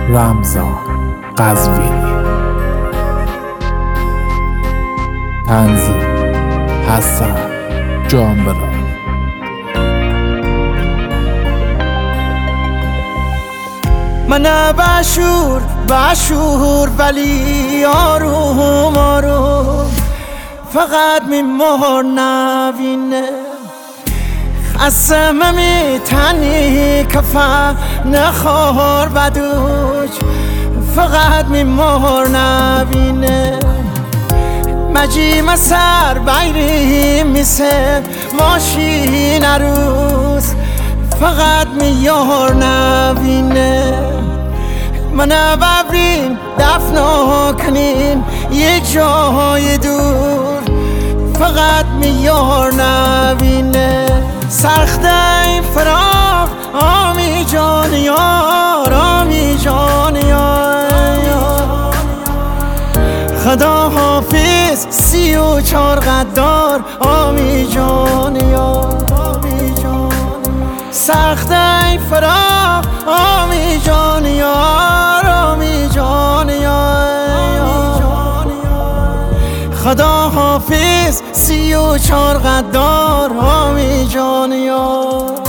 رمضان قزوینی. تنظیم حسن جانبران. من بشور ولی آروم آروم فقط میمهر نبینه خسته میتنی کفم نخور بدوش فقط میمهر نبینه مجیم سر بیری میسه ماشین عروس فقط میار نبینه من ببرین دفنا کنین یه جای دور فقط میار نبینه سخته این فراق آمی جان یار آمی جان یار خدا حافظ 34 قدار آمی جان یار سخته این فراق آمی جان یار آمی جان یار خدا حافظ 34 قدار آمی جان یار